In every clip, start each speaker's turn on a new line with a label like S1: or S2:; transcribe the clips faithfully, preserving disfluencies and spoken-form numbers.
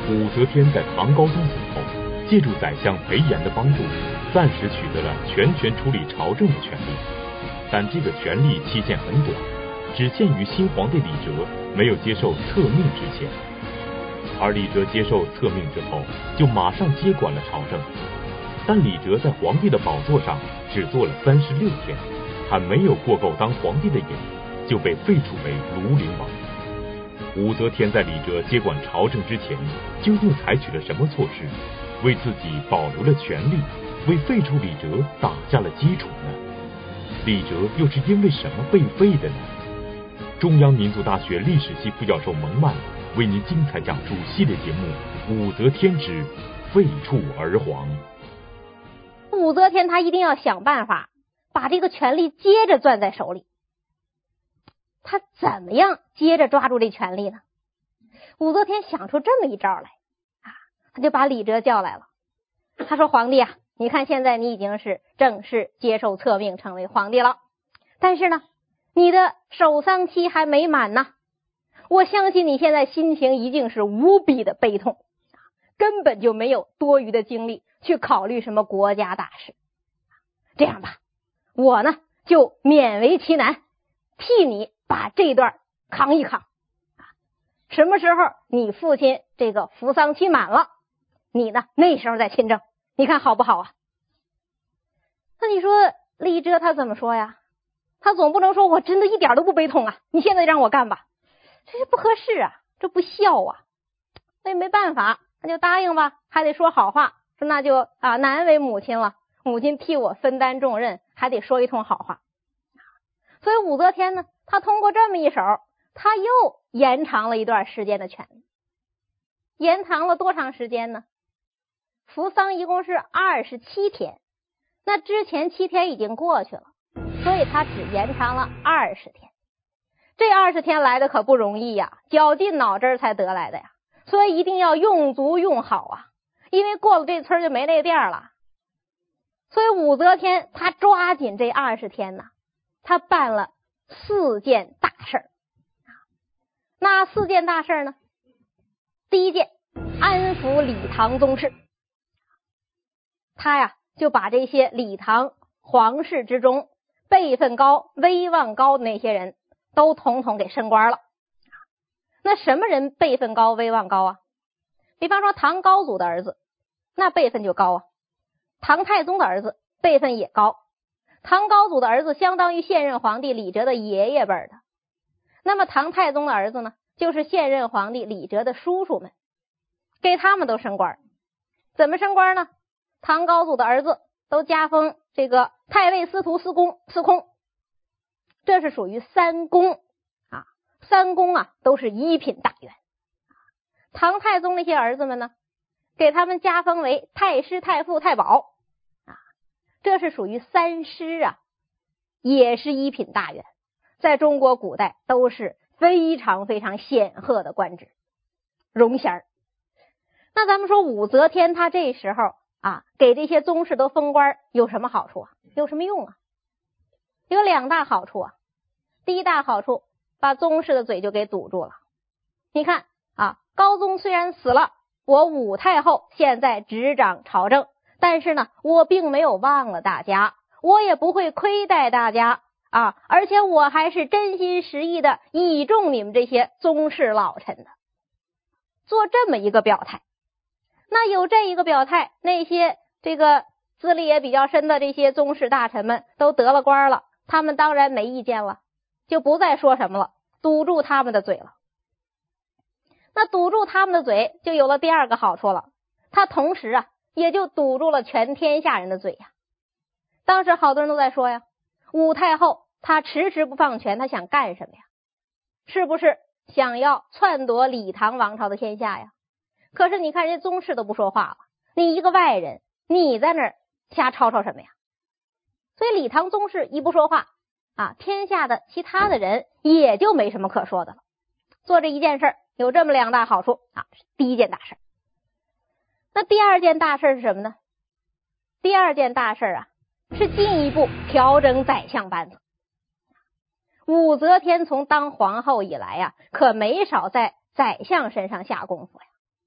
S1: 武则天在唐高宗死后，借助宰相裴炎的帮助，暂时取得了全权处理朝政的权利。但这个权利期限很短，只限于新皇帝李哲没有接受册命之前。而李哲接受册命之后，就马上接管了朝政。但李哲在皇帝的宝座上只坐了三十六天，还没有过够当皇帝的瘾，就被废除为庐陵王。武则天在李哲接管朝政之前，究竟采取了什么措施，为自己保留了权力，为废除李哲打下了基础呢？李哲又是因为什么被废的呢？中央民族大学历史系副教授蒙曼为您精彩讲述系列节目《武则天之废黜而皇》。
S2: 武则天她一定要想办法把这个权力接着攥在手里。她怎么样接着抓住这权力呢？武则天想出这么一招来啊，她就把李哲叫来了。她说：皇帝啊，你看现在你已经是正式接受册命成为皇帝了，但是呢你的守丧期还没满呢，我相信你现在心情一定是无比的悲痛，根本就没有多余的精力去考虑什么国家大事。这样吧，我呢就勉为其难替你把这段扛一扛，什么时候你父亲这个服丧期满了，你呢那时候再亲政，你看好不好啊？那你说李哲他怎么说呀？他总不能说我真的一点都不悲痛啊，你现在让我干吧，这是不合适啊，这不孝啊。那也没办法，那就答应吧，还得说好话，说那就啊难为母亲了，母亲替我分担重任，还得说一通好话。所以武则天呢，她通过这么一手，她又延长了一段时间的权利。延长了多长时间呢？服丧一共是二十七天，那之前七天已经过去了，所以她只延长了二十天。这二十天来的可不容易呀，绞尽脑汁才得来的呀，所以一定要用足用好啊，因为过了这村就没那个店了。所以武则天她抓紧这二十天呢，她办了四件大事儿。那四件大事呢？第一件，安抚李唐宗室。她呀就把这些李唐皇室之中辈分高、威望高的那些人都统统给升官了。那什么人辈分高、威望高啊？比方说唐高祖的儿子，那辈分就高啊。唐太宗的儿子辈分也高，唐高祖的儿子相当于现任皇帝李哲的爷爷辈的，那么唐太宗的儿子呢，就是现任皇帝李哲的叔叔们，给他们都升官。怎么升官呢？唐高祖的儿子都加封这个太尉司徒司空司空，这是属于三公啊，三公啊都是一品大员。唐太宗那些儿子们呢，给他们加封为太师、太傅、太保啊，这是属于三师啊，也是一品大员，在中国古代都是非常非常显赫的官职荣衔。那咱们说武则天她这时候啊，给这些宗室都封官有什么好处啊？有什么用啊？有两大好处啊。第一大好处，把宗室的嘴就给堵住了。你看啊，高宗虽然死了，我武太后现在执掌朝政，但是呢，我并没有忘了大家，我也不会亏待大家啊，而且我还是真心实意的倚重你们这些宗室老臣的，做这么一个表态。那有这一个表态，那些这个资历也比较深的这些宗室大臣们都得了官了，他们当然没意见了，就不再说什么了，堵住他们的嘴了。那堵住他们的嘴，就有了第二个好处了，他同时啊也就堵住了全天下人的嘴呀。当时好多人都在说呀，武太后她迟迟不放权，她想干什么呀？是不是想要篡夺李唐王朝的天下呀？可是你看人家宗室都不说话了，你一个外人，你在那儿瞎吵吵什么呀？所以李唐宗室一不说话啊，天下的其他的人也就没什么可说的了。做这一件事有这么两大好处啊，第一件大事。那第二件大事是什么呢？第二件大事啊，是进一步调整宰相班子。武则天从当皇后以来啊，可没少在宰相身上下功夫呀。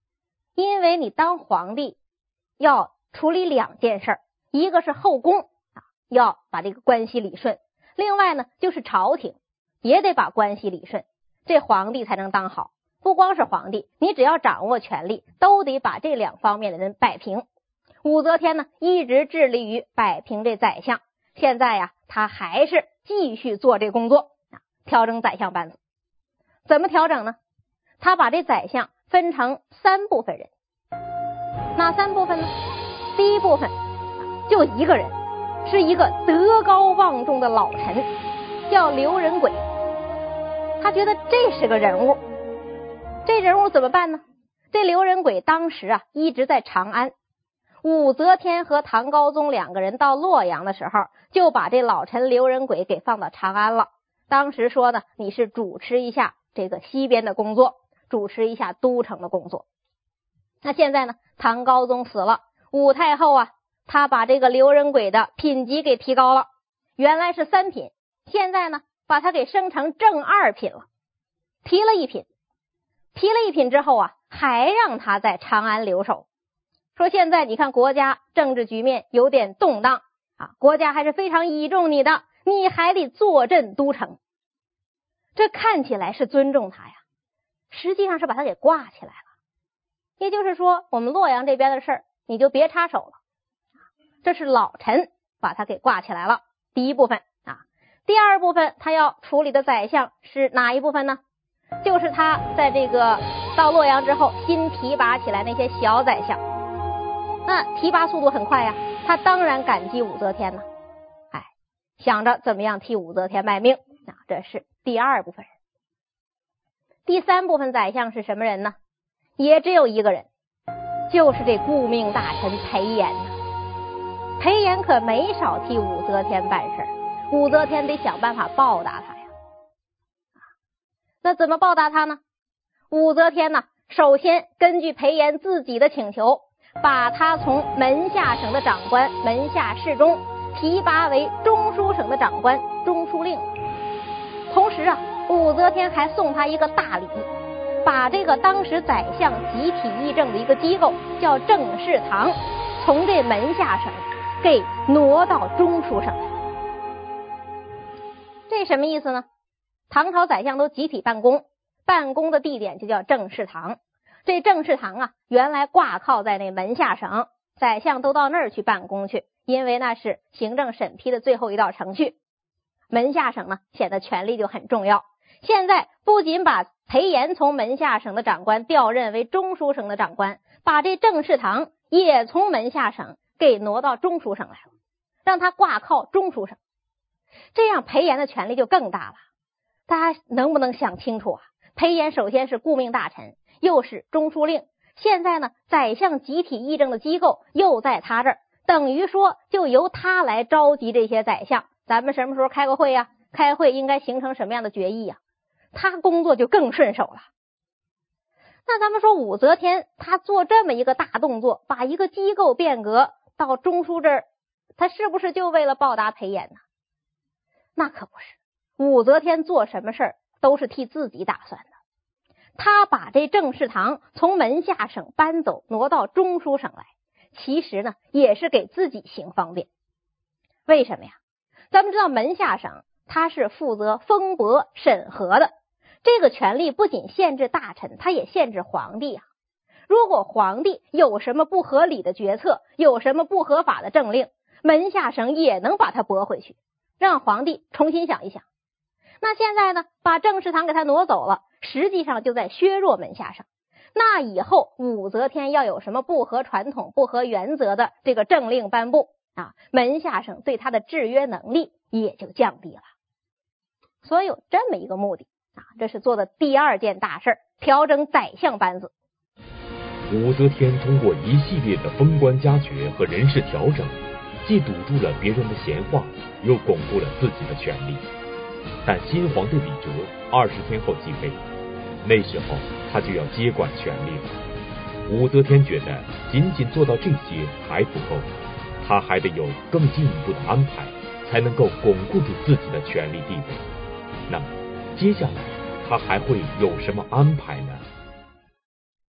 S2: 因为你当皇帝要处理两件事，一个是后宫啊，要把这个关系理顺，另外呢就是朝廷也得把关系理顺，这皇帝才能当好。不光是皇帝，你只要掌握权力，都得把这两方面的人摆平。武则天呢，一直致力于摆平这宰相，现在呀，他还是继续做这工作啊，调整宰相班子。怎么调整呢？他把这宰相分成三部分人。哪三部分呢？第一部分就一个人，是一个德高望重的老臣，叫刘仁轨。他觉得这是个人物，这人物怎么办呢？这刘仁轨当时啊一直在长安，武则天和唐高宗两个人到洛阳的时候，就把这老臣刘仁轨给放到长安了。当时说呢，你是主持一下这个西边的工作，主持一下都城的工作。那现在呢，唐高宗死了，武太后啊，她把这个刘仁轨的品级给提高了，原来是三品，现在呢把他给升成正二品了，提了一品。提了一品之后啊，还让他在长安留守，说现在你看国家政治局面有点动荡啊，国家还是非常倚重你的，你还得坐镇都城。这看起来是尊重他呀，实际上是把他给挂起来了。也就是说，我们洛阳这边的事儿你就别插手了，这是老臣把他给挂起来了。第一部分啊，第二部分他要处理的宰相是哪一部分呢？就是他在这个到洛阳之后新提拔起来那些小宰相，那提拔速度很快呀，他当然感激武则天呢，哎，想着怎么样替武则天卖命啊，这是第二部分人。第三部分宰相是什么人呢？也只有一个人，就是这顾命大臣裴炎呢。裴炎可没少替武则天办事，武则天得想办法报答他呀。那怎么报答他呢？武则天呢，首先根据裴炎自己的请求，把他从门下省的长官门下侍中提拔为中书省的长官中书令。同时啊，武则天还送他一个大礼，把这个当时宰相集体议政的一个机构叫政事堂，从这门下省给挪到中书省来。这什么意思呢？唐朝宰相都集体办公，办公的地点就叫政事堂。这政事堂啊，原来挂靠在那门下省，宰相都到那儿去办公去，因为那是行政审批的最后一道程序。门下省呢，显得权力就很重要。现在不仅把裴炎从门下省的长官调任为中书省的长官，把这政事堂也从门下省给挪到中书省来了，让他挂靠中书省。这样裴炎的权力就更大了。大家能不能想清楚啊？裴炎首先是顾命大臣，又是中书令，现在呢，宰相集体议政的机构又在他这儿，等于说就由他来召集这些宰相，咱们什么时候开个会呀？开会应该形成什么样的决议呀？他工作就更顺手了。那咱们说武则天他做这么一个大动作，把一个机构变革到中书这儿，他是不是就为了报答裴炎呢？那可不是。武则天做什么事儿都是替自己打算的，他把这政事堂从门下省搬走挪到中书省来，其实呢也是给自己行方便。为什么呀？咱们知道门下省他是负责封驳审核的，这个权力不仅限制大臣，他也限制皇帝啊。如果皇帝有什么不合理的决策，有什么不合法的政令，门下省也能把它驳回去，让皇帝重新想一想。那现在呢，把政事堂给他挪走了，实际上就在削弱门下省。那以后武则天要有什么不合传统、不合原则的这个政令颁布啊，门下省对他的制约能力也就降低了。所以有这么一个目的啊，这是做的第二件大事，调整宰相班子。
S1: 武则天通过一系列的封官加爵和人事调整，既堵住了别人的闲话，又巩固了自己的权利。但新皇帝李哲二十天后继位，那时候他就要接管权力了。武则天觉得仅仅做到这些还不够，他还得有更进一步的安排，才能够巩固住自己的权力地位。那么接下来他还会有什么安排呢？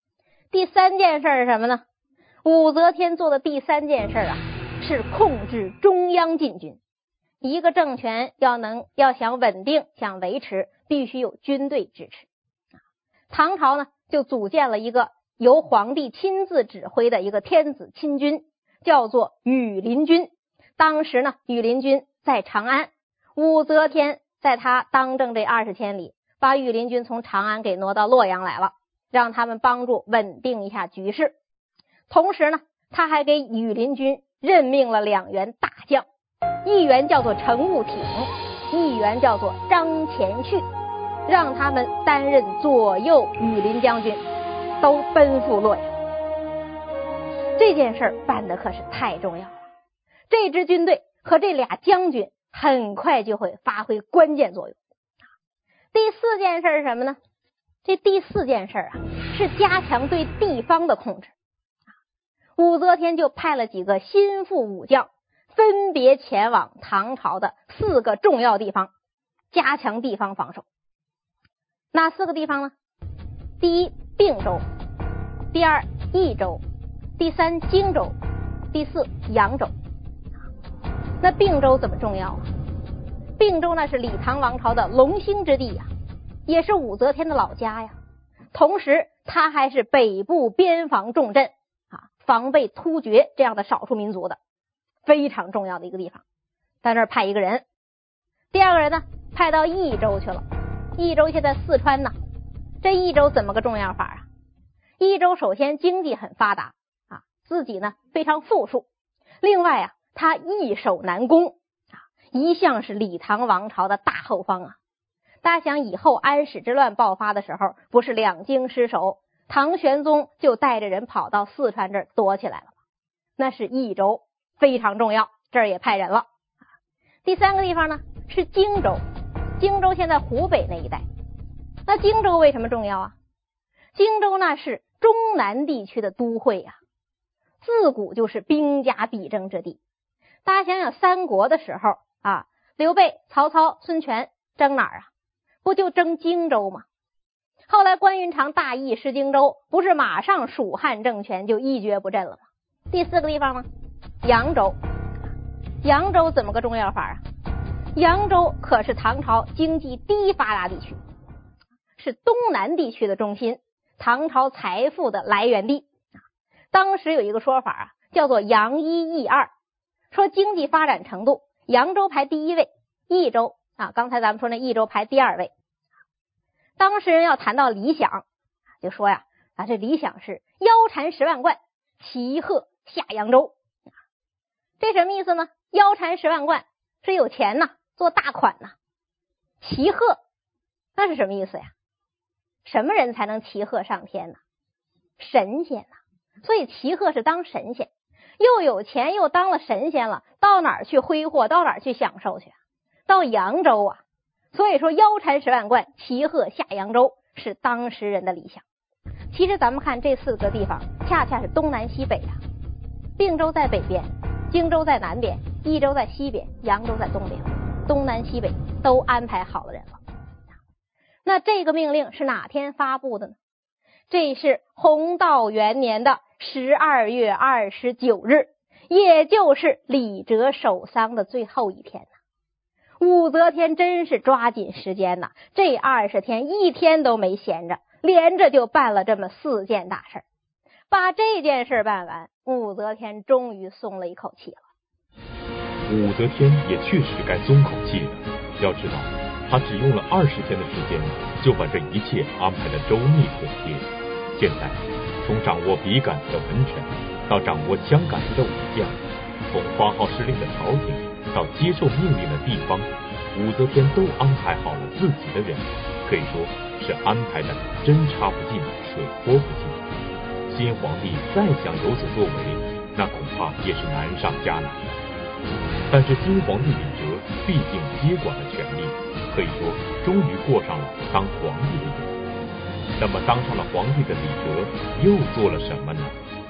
S2: 第三件事是什么呢？武则天做的第三件事啊，是控制中央禁军。一个政权要能要想稳定想维持，必须有军队支持。唐朝呢就组建了一个由皇帝亲自指挥的一个天子亲军，叫做羽林军。当时呢羽林军在长安，武则天在他当政这二十天里，把羽林军从长安给挪到洛阳来了，让他们帮助稳定一下局势。同时呢他还给羽林军任命了两员大将，一员叫做程务挺，一员叫做张前绪，让他们担任左右羽林将军，都奔赴洛阳。这件事办得可是太重要了，这支军队和这俩将军很快就会发挥关键作用。第四件事是什么呢？这第四件事啊，是加强对地方的控制。武则天就派了几个心腹武将，分别前往唐朝的四个重要地方，加强地方防守。哪四个地方呢？第一，并州；第二，益州；第三，荆州；第四，扬州。那并州怎么重要啊？并州呢是李唐王朝的龙兴之地呀、啊，也是武则天的老家呀。同时，它还是北部边防重镇啊，防备突厥这样的少数民族的非常重要的一个地方。在那儿派一个人。第二个人呢，派到益州去了。益州现在四川呢，这益州怎么个重要法啊？益州首先经济很发达啊，自己呢非常富庶。另外啊，它易守难攻啊，一向是李唐王朝的大后方啊。大家想以后安史之乱爆发的时候，不是两京失守，唐玄宗就带着人跑到四川这儿躲起来了吗？那是益州非常重要，这儿也派人了。第三个地方呢是荆州，荆州现在湖北那一带。那荆州为什么重要啊？荆州那是中南地区的都会啊，自古就是兵家必争之地。大家想想三国的时候啊，刘备、曹操、孙权争哪儿啊？不就争荆州吗？后来关云长大意失荆州，不是马上蜀汉政权就一蹶不振了吗？第四个地方呢，扬州。扬州怎么个重要法啊？扬州可是唐朝经济第一发达地区，是东南地区的中心，唐朝财富的来源地。当时有一个说法啊，叫做扬一益二，说经济发展程度，扬州排第一位，益州啊，刚才咱们说那益州排第二位。当时人要谈到理想，就说呀，啊，这理想是腰缠十万贯，骑鹤下扬州。这什么意思呢？腰缠十万贯是有钱呐，做大款呐。骑鹤那是什么意思呀？什么人才能骑鹤上天呢？神仙呐。所以骑鹤是当神仙，又有钱又当了神仙了，到哪儿去挥霍，到哪儿去享受去啊？到扬州啊。所以说腰缠十万贯，骑鹤下扬州是当时人的理想。其实咱们看这四个地方恰恰是东南西北啊，并州在北边，荆州在南边，益州在西边，扬州在东边，东南西北都安排好了人了。那这个命令是哪天发布的呢？这是弘道元年的十二月二十九日，也就是李哲守丧的最后一天。武则天真是抓紧时间呐，这二十天一天都没闲着，连着就办了这么四件大事。把这件事办完，武则天终于松了一口气了。
S1: 武则天也确实该松口气了。要知道，她只用了二十天的时间，就把这一切安排得周密妥帖。现在，从掌握笔杆子的文臣，到掌握枪杆子的武将，从发号施令的朝廷，到接受命令的地方，武则天都安排好了自己的人，可以说是安排的针插不进，水泼不进。新皇帝再想有所作为，那恐怕也是难上加难的。但是新皇帝李哲毕竟接管了权力，可以说终于过上了当皇帝的瘾。那么当上了皇帝的李哲又做了什么呢？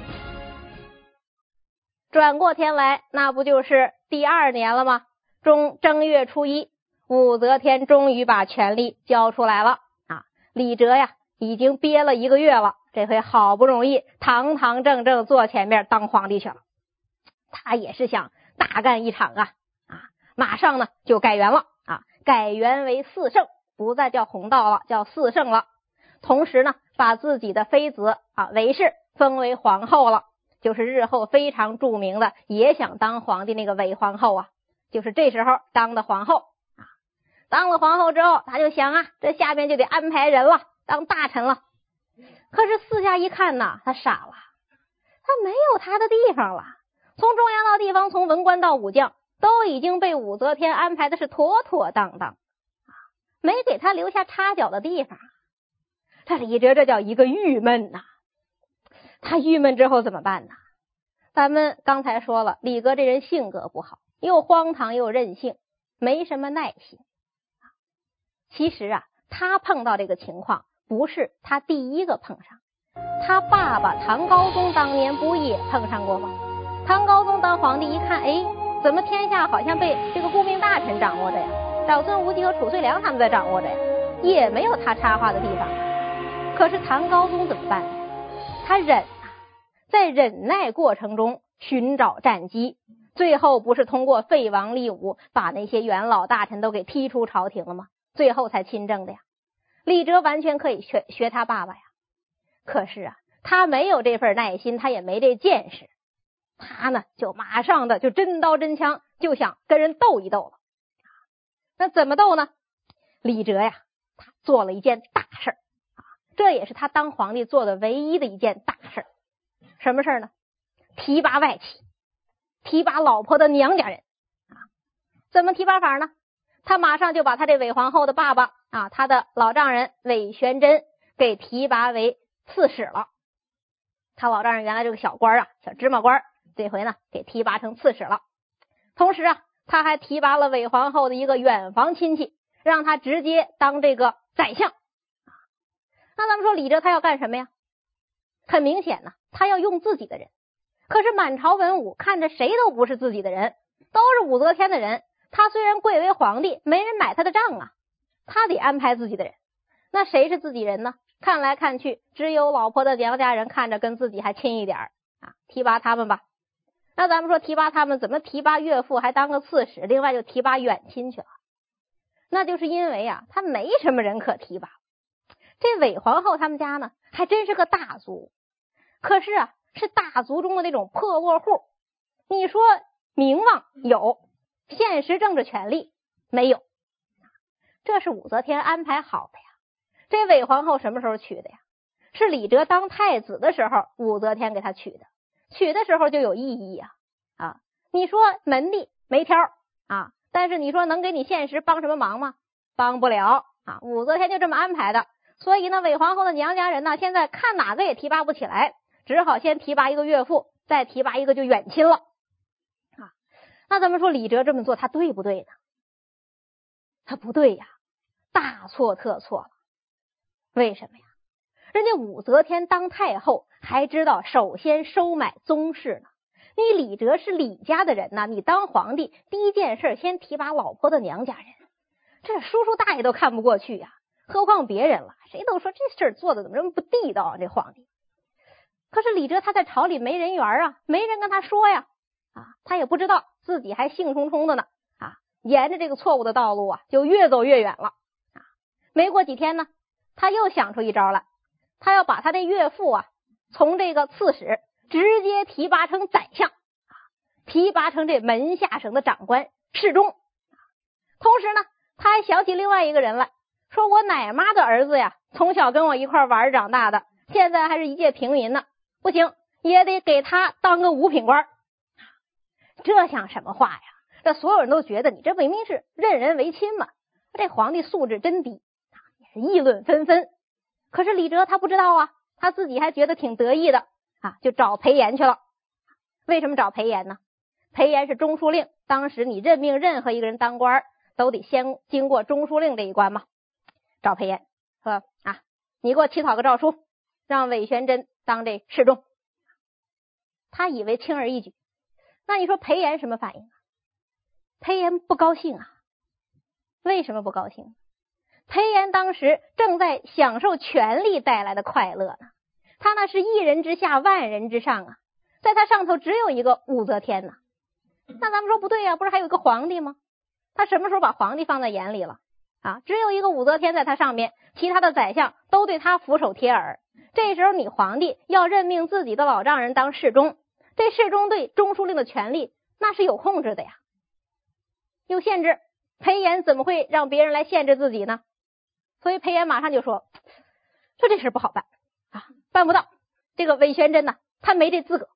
S2: 转过天来，那不就是第二年了吗？中正月初一，武则天终于把权力交出来了啊！李哲呀，已经憋了一个月了， 这回好不容易堂堂正正坐前面当皇帝去了。他也是想大干一场啊啊！马上呢就改元了啊，改元为四圣，不再叫弘道了，叫四圣了。同时呢，把自己的妃子啊韦氏封为皇后了，就是日后非常著名的也想当皇帝那个韦皇后啊，就是这时候当的皇后啊。当了皇后之后，他就想啊，这下边就得安排人了，当大臣了。可是四下一看呢，他傻了，他没有他的地方了。从中央到地方，从文官到武将，都已经被武则天安排的是妥妥当当啊，没给他留下插脚的地方。这李哲这叫一个郁闷呐、啊。他郁闷之后怎么办呢？咱们刚才说了，李阁这人性格不好，又荒唐又任性，没什么耐心。其实啊，他碰到这个情况不是他第一个碰上，他爸爸唐高宗当年不也碰上过吗？唐高宗当皇帝一看，哎，怎么天下好像被这个顾命大臣掌握着呀？长孙无忌和褚遂良他们在掌握着呀，也没有他插话的地方。可是唐高宗怎么办呢？他忍啊，在忍耐过程中寻找战机，最后不是通过废王立武把那些元老大臣都给踢出朝廷了吗？最后才亲政的呀。李哲完全可以学学他爸爸呀，可是啊，他没有这份耐心，他也没这见识。他呢就马上的就真刀真枪就想跟人斗一斗了。那怎么斗呢？李哲呀，他做了一件大事啊，这也是他当皇帝做的唯一的一件大事。什么事呢？提拔外戚，提拔老婆的娘家人啊。怎么提拔法呢？他马上就把他这韦皇后的爸爸啊，他的老丈人韦玄真给提拔为刺史了。他老丈人原来这个小官啊，小芝麻官，这回呢给提拔成刺史了。同时啊，他还提拔了韦皇后的一个远房亲戚，让他直接当这个宰相。那咱们说李哲他要干什么呀？很明显呢，他要用自己的人。可是满朝文武看着谁都不是自己的人，都是武则天的人。他虽然贵为皇帝，没人买他的账啊，他得安排自己的人。那谁是自己人呢？看来看去，只有老婆的娘家人看着跟自己还亲一点啊，提拔他们吧。那咱们说提拔他们，怎么提拔岳父还当个刺史，另外就提拔远亲去了？那就是因为啊，他没什么人可提拔。这韦皇后他们家呢，还真是个大族，可是啊，是大族中的那种破落户。你说名望有，现实政治权力没有，这是武则天安排好的呀。这韦皇后什么时候娶的呀？是李哲当太子的时候，武则天给他娶的。娶的时候就有意义啊啊！你说门第没挑啊，但是你说能给你现实帮什么忙吗？帮不了啊！武则天就这么安排的。所以呢，韦皇后的娘家人呢，现在看哪个也提拔不起来，只好先提拔一个岳父，再提拔一个就远亲了啊。那咱们说李哲这么做他对不对呢？他不对呀，大错特错了。为什么呀？人家武则天当太后还知道首先收买宗室呢，你李哲是李家的人呐，你当皇帝第一件事先提拔老婆的娘家人，这叔叔大爷都看不过去呀，何况别人了，谁都说这事儿做的怎么这么不地道啊，这皇帝。可是李哲他在朝里没人缘啊，没人跟他说呀啊，他也不知道自己还兴冲冲的呢啊，沿着这个错误的道路啊就越走越远了啊。没过几天呢，他又想出一招来，他要把他的岳父啊从这个刺史直接提拔成宰相啊，提拔成这门下省的长官侍中。同时呢，他还想起另外一个人来，说我奶妈的儿子呀，从小跟我一块玩长大的，现在还是一介平民呢，不行，也得给他当个五品官。这像什么话呀？这所有人都觉得你这明明是任人唯亲嘛，这皇帝素质真低，也是议论纷纷。可是李哲他不知道啊，他自己还觉得挺得意的啊，就找裴炎去了。为什么找裴炎呢？裴炎是中书令，当时你任命任何一个人当官都得先经过中书令这一关嘛。找裴炎说啊，你给我起草个诏书，让韦玄真当这侍中。他以为轻而易举，那你说裴炎什么反应啊？裴炎不高兴啊。为什么不高兴？裴炎当时正在享受权力带来的快乐呢，他他那是一人之下万人之上啊，在他上头只有一个武则天呢。那咱们说不对呀，不是还有一个皇帝吗？他什么时候把皇帝放在眼里了啊？只有一个武则天在他上面，其他的宰相都对他俯首帖耳。这时候你皇帝要任命自己的老丈人当侍中，这侍中对中书令的权力那是有控制的呀，有限制。裴炎怎么会让别人来限制自己呢？所以裴炎马上就说，说这事不好办啊，办不到。这个韦玄真呢，他没这资格。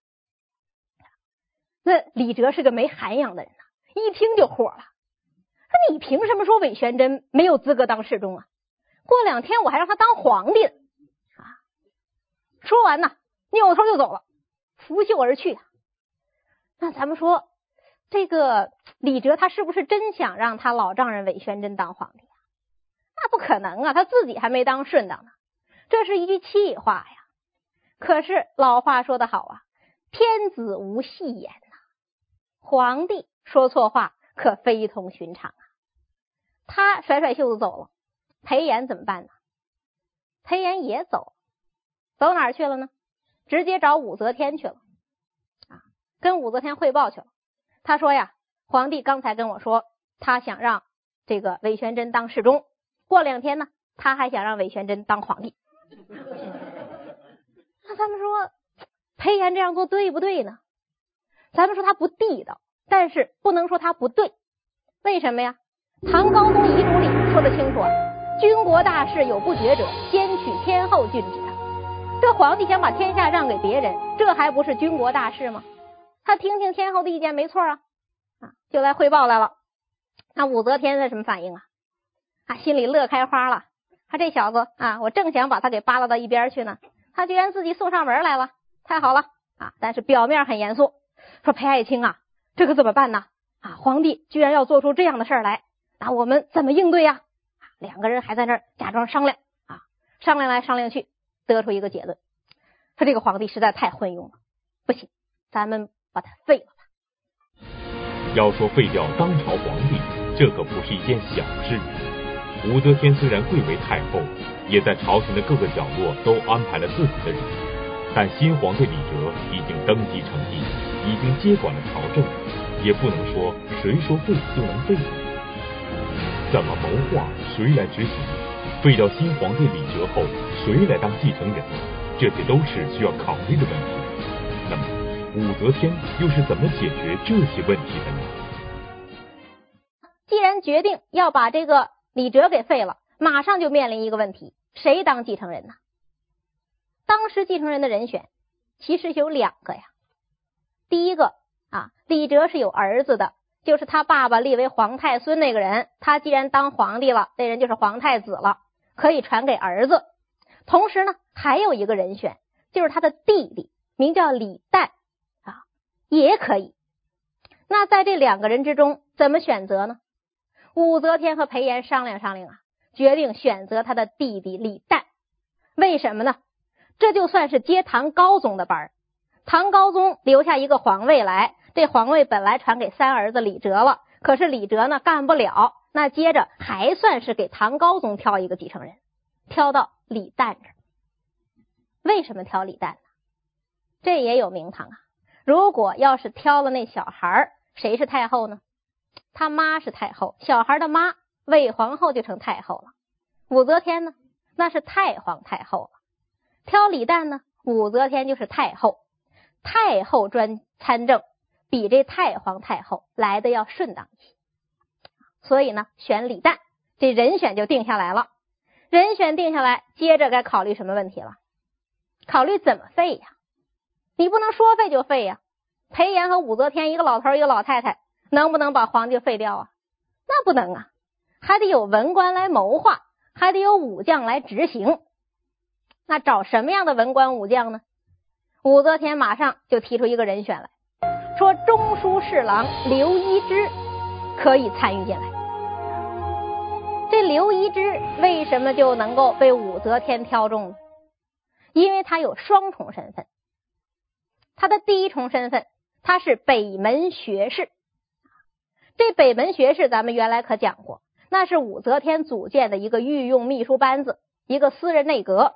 S2: 那李哲是个没涵养的人呢，一听就火了，说你凭什么说韦玄真没有资格当侍中啊？过两天我还让他当皇帝啊！说完呢，扭头就走了，拂袖而去啊。那咱们说这个李哲他是不是真想让他老丈人韦玄真当皇帝啊？那不可能啊，他自己还没当顺当呢，这是一句气话呀。可是老话说得好啊，天子无戏言呐，皇帝说错话可非同寻常啊。他甩甩袖子走了，裴炎怎么办呢？裴炎也走，走哪儿去了呢？直接找武则天去了啊，跟武则天汇报去了。他说呀，皇帝刚才跟我说，他想让这个韦玄真当侍中，过两天呢，他还想让韦玄真当皇帝。那咱们说裴炎这样做对不对呢？咱们说他不地道，但是不能说他不对。为什么呀？唐高宗遗嘱里说得清楚啊，军国大事有不决者，先取天后郡之啊。这皇帝想把天下让给别人，这还不是军国大事吗？他听听天后的意见没错啊，啊，就来汇报来了。那武则天是什么反应啊？啊，心里乐开花了。他这小子啊，我正想把他给扒拉到一边去呢，他居然自己送上门来了，太好了啊！但是表面很严肃，说裴爱卿啊，这可怎么办呢？啊，皇帝居然要做出这样的事儿来，那我们怎么应对呀？两个人还在那儿假装商量啊，商量来商量去，得出一个结论，说这个皇帝实在太昏庸了，不行，咱们把他废了吧。
S1: 要说废掉当朝皇帝，这可不是一件小事。武则天虽然贵为太后，也在朝廷的各个角落都安排了自己的人，但新皇帝李哲已经登基成帝，已经接管了朝政，也不能说谁说废就能废。怎么谋划，谁来执行？废掉新皇帝李哲后，谁来当继承人？这些都是需要考虑的问题。那么武则天又是怎么解决这些问题的呢？
S2: 既然决定要把这个李哲给废了，马上就面临一个问题，谁当继承人呢？当时继承人的人选其实有两个呀。第一个啊，李哲是有儿子的，就是他爸爸立为皇太孙那个人，他既然当皇帝了，那人就是皇太子了，可以传给儿子。同时呢，还有一个人选，就是他的弟弟，名叫李旦啊，也可以。那在这两个人之中怎么选择呢？武则天和裴炎商量商量啊，决定选择他的弟弟李旦。为什么呢？这就算是接唐高宗的班，唐高宗留下一个皇位来，这皇位本来传给三儿子李哲了，可是李哲呢干不了，那接着还算是给唐高宗挑一个继承人，挑到李旦这儿。为什么挑李旦呢？这也有名堂啊。如果要是挑了那小孩，谁是太后呢？他妈是太后，小孩的妈魏皇后就成太后了。武则天呢，那是太皇太后了。挑李旦呢，武则天就是太后，太后专参政比这太皇太后来的要顺当一些，所以呢选李旦，这人选就定下来了。人选定下来，接着该考虑什么问题了？考虑怎么废呀？你不能说废就废呀。裴炎和武则天，一个老头一个老太太，能不能把皇帝废掉啊？那不能啊，还得有文官来谋划，还得有武将来执行。那找什么样的文官武将呢？武则天马上就提出一个人选来，说中书侍郎刘一之可以参与进来。这刘一之为什么就能够被武则天挑中呢？因为他有双重身份。他的第一重身份，他是北门学士。这北门学士咱们原来可讲过，那是武则天组建的一个御用秘书班子，一个私人内阁。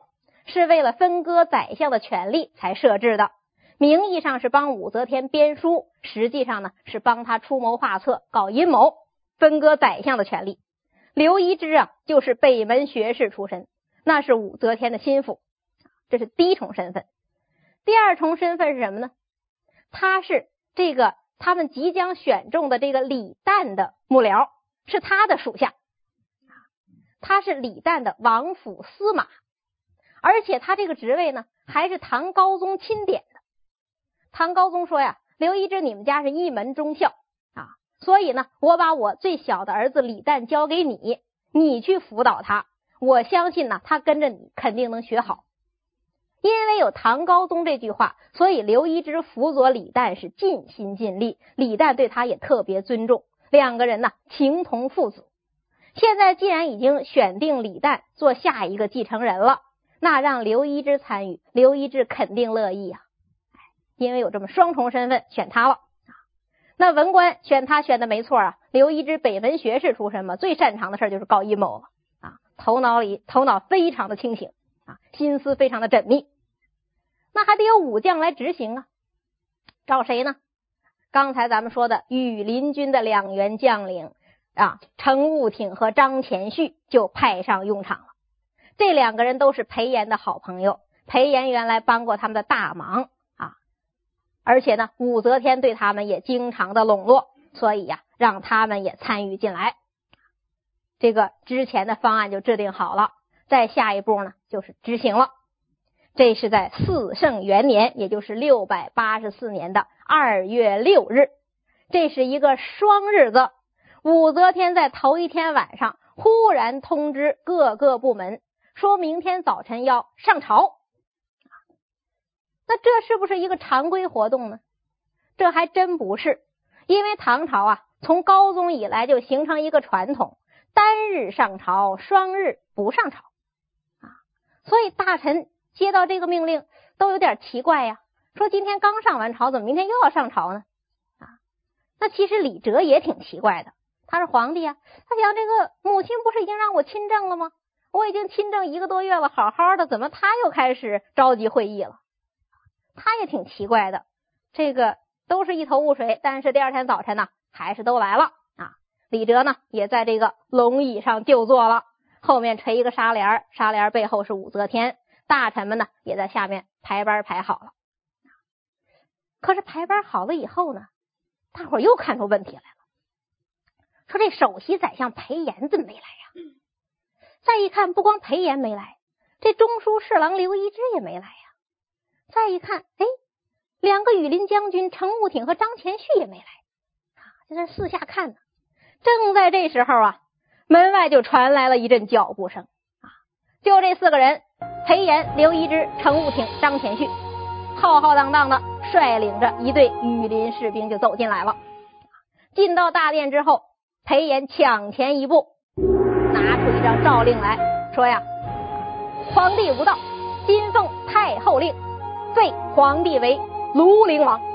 S2: 是为了分割宰相的权力才设置的，名义上是帮武则天编书，实际上呢是帮他出谋划策，搞阴谋，分割宰相的权力。刘一之啊，就是北门学士出身，那是武则天的心腹，这是第一重身份。第二重身份是什么呢？他是这个他们即将选中的这个李旦的幕僚，是他的属下，他是李旦的王府司马，而且他这个职位呢还是唐高宗钦点的。唐高宗说呀，刘一之你们家是一门忠孝啊，所以呢我把我最小的儿子李旦交给你，你去辅导他，我相信呢他跟着你肯定能学好。因为有唐高宗这句话，所以刘一之辅佐李旦是尽心尽力，李旦对他也特别尊重，两个人呢情同父子。现在既然已经选定李旦做下一个继承人了，那让刘一之参与，刘一之肯定乐意啊，因为有这么双重身份选他了。那文官选他选的没错啊，刘一之北门学士出身嘛，最擅长的事就是搞阴谋了啊，头脑里头脑非常的清醒啊，心思非常的缜密。那还得有武将来执行啊，找谁呢？刚才咱们说的羽林军的两员将领啊，程悟挺和张前绪就派上用场了。这两个人都是裴炎的好朋友，裴炎原来帮过他们的大忙啊，而且呢武则天对他们也经常的笼络，所以呀、啊、让他们也参与进来。这个之前的方案就制定好了，再下一步呢就是执行了。这是在四圣元年，也就是六百八十四年的二月六日，这是一个双日子。武则天在头一天晚上忽然通知各个部门，说明天早晨要上朝。那这是不是一个常规活动呢？这还真不是，因为唐朝啊，从高宗以来就形成一个传统，单日上朝，双日不上朝啊。所以大臣接到这个命令都有点奇怪呀，说今天刚上完朝，怎么明天又要上朝呢？啊，那其实李哲也挺奇怪的，他是皇帝呀，他想这个母亲不是已经让我亲政了吗？我已经亲政一个多月了，好好的，怎么他又开始召集会议了？他也挺奇怪的，这个都是一头雾水。但是第二天早晨呢，还是都来了啊。李哲呢也在这个龙椅上就坐了，后面垂一个纱帘，纱帘背后是武则天，大臣们呢也在下面排班排好了。可是排班好了以后呢，大伙儿又看出问题来了，说这首席宰相裴炎怎么没来呀？再一看，不光裴炎没来，这中书侍郎刘一之也没来呀。再一看，哎，两个羽林将军程悟挺和张前绪也没来啊，就在四下看呢。正在这时候啊，门外就传来了一阵脚步声啊，就这四个人，裴炎、刘一之、程悟挺、张前绪，浩浩荡荡的率领着一队羽林士兵就走进来了。进到大殿之后，裴炎抢前一步，拿出一张诏令来说呀，皇帝无道，今奉太后令，废皇帝为庐陵王。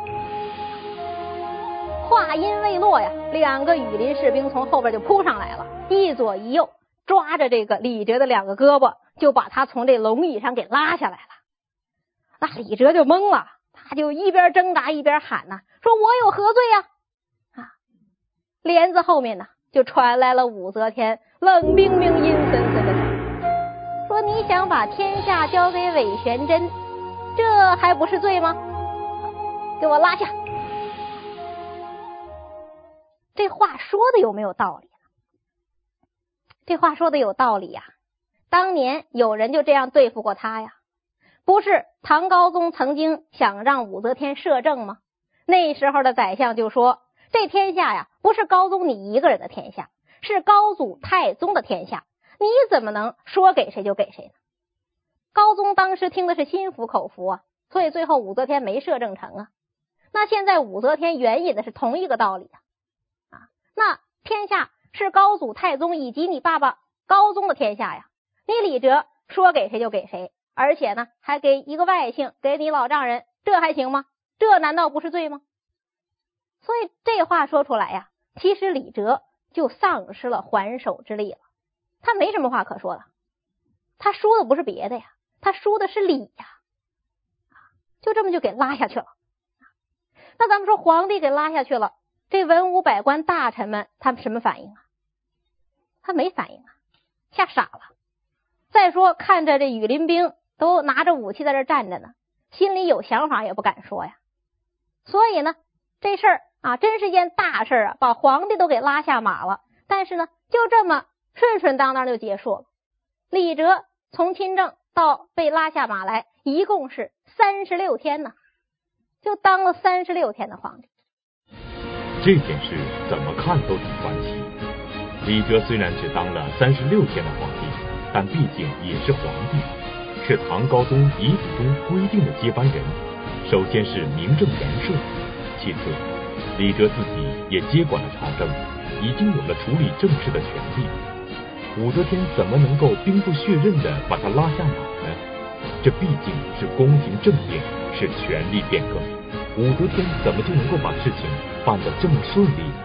S2: 话音未落呀，两个羽林士兵从后边就扑上来了，一左一右抓着这个李哲的两个胳膊，就把他从这龙椅上给拉下来了。那李哲就懵了，他就一边挣扎一边喊呐，说我有何罪呀？啊，帘子后面呢就传来了武则天冷冰冰阴森森的声，说你想把天下交给韦玄真，这还不是罪吗？给我拉下。这话说的有没有道理呢？这话说的有道理呀，当年有人就这样对付过他呀。不是唐高宗曾经想让武则天摄政吗？那时候的宰相就说，这天下呀不是高宗你一个人的天下，是高祖太宗的天下，你怎么能说给谁就给谁呢？高宗当时听的是心服口服啊，所以最后武则天没摄政成啊。那现在武则天援引的是同一个道理啊，啊，那天下是高祖太宗以及你爸爸高宗的天下呀，你李哲说给谁就给谁，而且呢还给一个外姓，给你老丈人，这还行吗？这难道不是罪吗？所以这话说出来呀，其实李哲就丧失了还手之力了，他没什么话可说了。他说的不是别的呀， 他输的是理呀，就这么就给拉下去了。那咱们说皇帝给拉下去了，这文武百官大臣们他们什么反应啊？他没反应啊，吓傻了。再说看着这羽林兵都拿着武器在这站着呢，心里有想法也不敢说呀。所以呢，这事儿啊，真是件大事啊，把皇帝都给拉下马了。但是呢，就这么顺顺当当就结束了。李哲从亲政到被拉下马来，一共是三十六天呢，就当了三十六天的皇帝。
S1: 这件事怎么看都挺传奇。李哲虽然只当了三十六天的皇帝，但毕竟也是皇帝，是唐高宗遗嘱中规定的接班人。首先是名正言顺，其次李哲自己也接管了朝政，已经有了处理政事的权利。武则天怎么能够兵不血刃地把他拉下马呢？这毕竟是宫廷政变，是权力变更，武则天怎么就能够把事情办得这么顺利呢？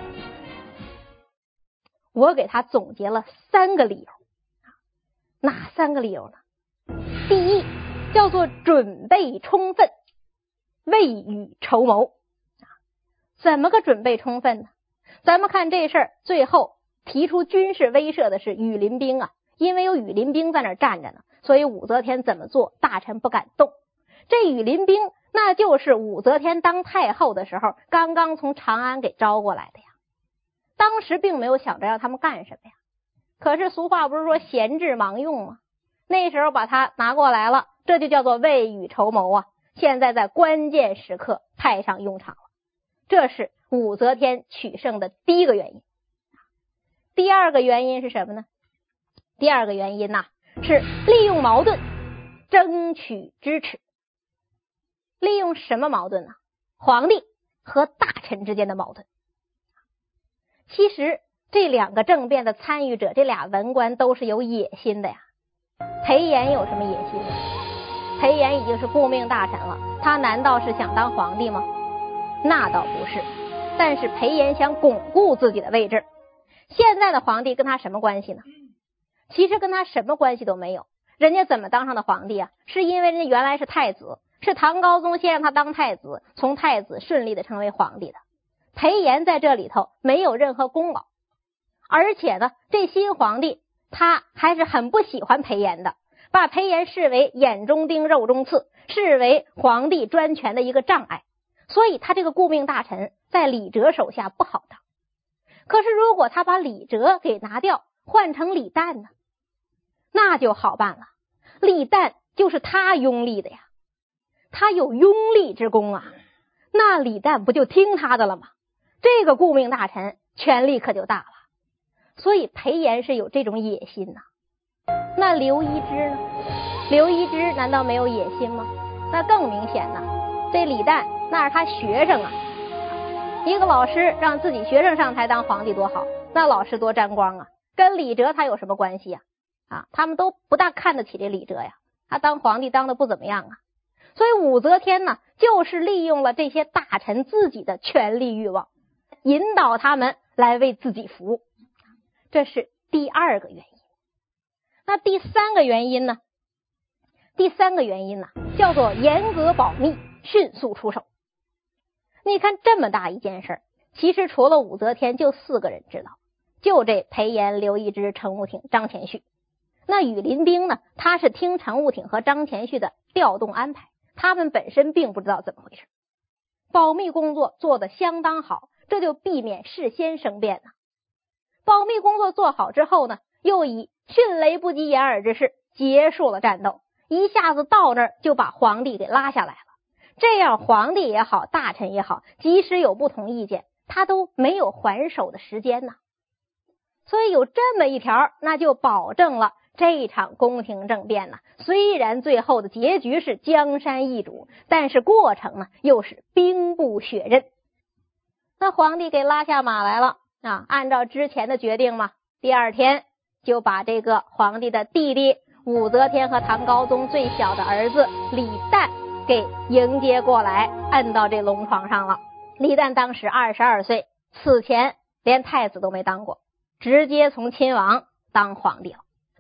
S2: 我给他总结了三个理由。哪三个理由呢？第一，叫做准备充分，未雨绸缪。怎么个准备充分呢？咱们看这事儿，最后提出军事威慑的是羽林兵啊，因为有羽林兵在那儿站着呢，所以武则天怎么做，大臣不敢动。这羽林兵那就是武则天当太后的时候刚刚从长安给招过来的呀，当时并没有想着让他们干什么呀。可是俗话不是说闲置盲用吗？那时候把他拿过来了，这就叫做未雨绸缪啊！现在在关键时刻派上用场了，这是武则天取胜的第一个原因。第二个原因是什么呢？第二个原因呐、啊，是利用矛盾争取支持。利用什么矛盾呢？皇帝和大臣之间的矛盾。其实这两个政变的参与者，这俩文官都是有野心的呀。裴炎有什么野心呢？裴炎已经是顾命大臣了，他难道是想当皇帝吗？那倒不是，但是裴炎想巩固自己的位置。现在的皇帝跟他什么关系呢？其实跟他什么关系都没有。人家怎么当上的皇帝啊？是因为人家原来是太子，是唐高宗先让他当太子，从太子顺利的成为皇帝的。裴炎在这里头没有任何功劳，而且呢，这新皇帝他还是很不喜欢裴炎的，把裴炎视为眼中钉肉中刺，视为皇帝专权的一个障碍，所以他这个顾命大臣在李哲手下不好当。可是如果他把李哲给拿掉，换成李旦呢，那就好办了。李旦就是他拥立的呀，他有拥立之功啊，那李旦不就听他的了吗？这个顾命大臣权力可就大了。所以裴炎是有这种野心呐、啊。那刘一之呢？刘一之难道没有野心吗？那更明显呐，这李旦那是他学生啊，一个老师让自己学生上台当皇帝多好，那老师多沾光啊，跟李哲他有什么关系呀？啊，他们都不大看得起这李哲呀，他当皇帝当的不怎么样啊。所以武则天呢，就是利用了这些大臣自己的权力欲望，引导他们来为自己服务，这是第二个原因。那第三个原因呢？第三个原因呢，叫做严格保密，迅速出手。你看这么大一件事，其实除了武则天就四个人知道，就这裴炎、刘一之、程务挺、张前绪。那羽林兵呢，他是听程务挺和张前绪的调动安排，他们本身并不知道怎么回事。保密工作做得相当好，这就避免事先生变呢。保密工作做好之后呢，又以迅雷不及掩耳之势结束了战斗，一下子到那儿就把皇帝给拉下来了。这样皇帝也好，大臣也好，即使有不同意见，他都没有还手的时间呢。所以有这么一条，那就保证了这场宫廷政变呢，虽然最后的结局是江山易主，但是过程呢又是兵不血刃。那皇帝给拉下马来了啊，按照之前的决定嘛，第二天就把这个皇帝的弟弟武则天和唐高宗最小的儿子李旦给迎接过来，摁到这龙床上了。李旦当时二十二岁，此前连太子都没当过，直接从亲王当皇帝了。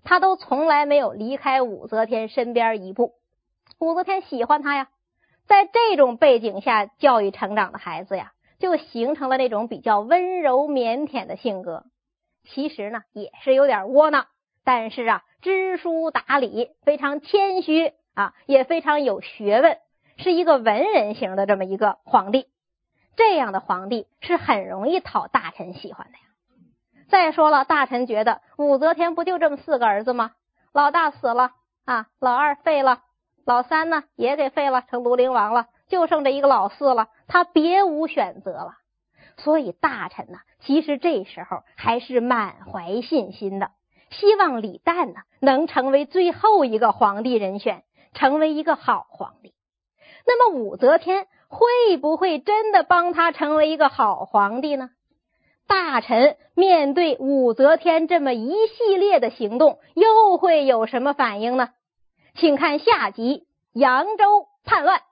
S2: 他都从来没有离开武则天身边一步。武则天喜欢他呀，在这种背景下教育成长的孩子呀，就形成了那种比较温柔腼腆的性格。其实呢，也是有点窝囊，但是啊，知书达理，非常谦虚啊，也非常有学问，是一个文人型的这么一个皇帝。这样的皇帝是很容易讨大臣喜欢的呀。再说了，大臣觉得武则天不就这么四个儿子吗？老大死了啊，老二废了，老三呢也给废了，成庐陵王了，就剩这一个老四了，他别无选择了。所以大臣呢，其实这时候还是满怀信心的，希望李旦呢能成为最后一个皇帝人选，成为一个好皇帝。那么武则天会不会真的帮他成为一个好皇帝呢？大臣面对武则天这么一系列的行动，又会有什么反应呢？请看下集扬州叛乱。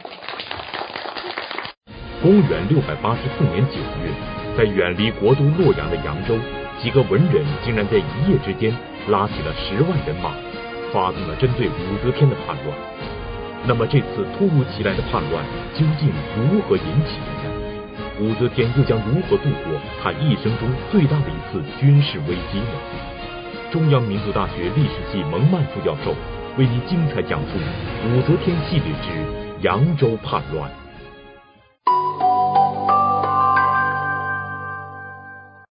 S1: 公元六百八十四年九月，在远离国都洛阳的扬州，几个文人竟然在一夜之间拉起了十万人马，发动了针对武则天的叛乱。那么这次突如其来的叛乱究竟如何引起的呢？武则天又将如何度过她一生中最大的一次军事危机呢？中央民族大学历史系蒙曼副教授为您精彩讲述武则天系列之扬州叛乱。